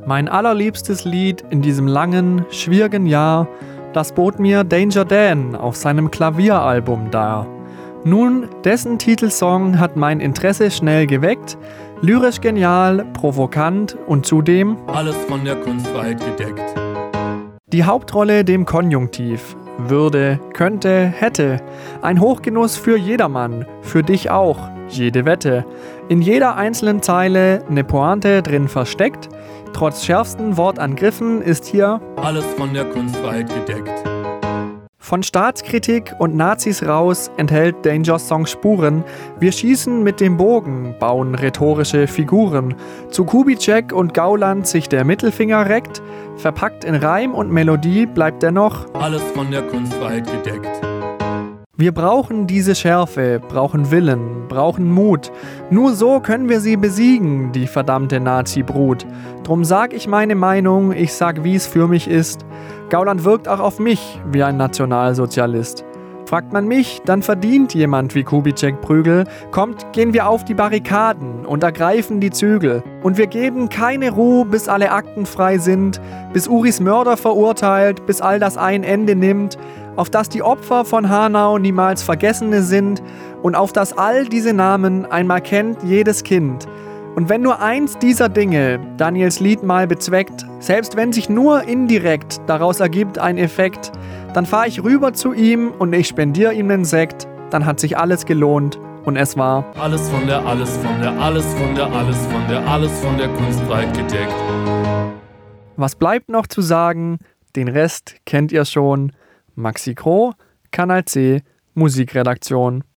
Mein allerliebstes Lied in diesem langen, schwierigen Jahr, das bot mir Danger Dan auf seinem Klavieralbum dar. Nun, dessen Titelsong hat mein Interesse schnell geweckt, lyrisch genial, provokant und zudem alles von der Kunst weit gedeckt. Die Hauptrolle dem Konjunktiv, würde, könnte, hätte, ein Hochgenuss für jedermann, für dich auch, jede Wette. In jeder einzelnen Zeile ne Pointe drin versteckt, trotz schärfsten Wortangriffen ist hier alles von der Kunst weit gedeckt. Von Staatskritik und Nazis raus enthält Dangers Song Spuren. Wir schießen mit dem Bogen, bauen rhetorische Figuren. Zu Kubitschek und Gauland sich der Mittelfinger reckt, verpackt in Reim und Melodie bleibt dennoch alles von der Kunst weit gedeckt. Wir brauchen diese Schärfe, brauchen Willen, brauchen Mut. Nur so können wir sie besiegen, die verdammte Nazi-Brut. Drum sag ich meine Meinung, ich sag, wie's für mich ist. Gauland wirkt auch auf mich wie ein Nationalsozialist. Fragt man mich, dann verdient jemand wie Kubitschek Prügel. Kommt, gehen wir auf die Barrikaden und ergreifen die Zügel. Und wir geben keine Ruhe, bis alle Akten frei sind, bis Uris Mörder verurteilt, bis all das ein Ende nimmt, auf das die Opfer von Hanau niemals Vergessene sind und auf das all diese Namen einmal kennt jedes Kind. Und wenn nur eins dieser Dinge Daniels Lied mal bezweckt, selbst wenn sich nur indirekt daraus ergibt ein Effekt, dann fahr ich rüber zu ihm und ich spendiere ihm nen Sekt, dann hat sich alles gelohnt und es war alles von der Kunst weit gedeckt. Was bleibt noch zu sagen? Den Rest kennt ihr schon. Maxi Kroh, Kanal C, Musikredaktion.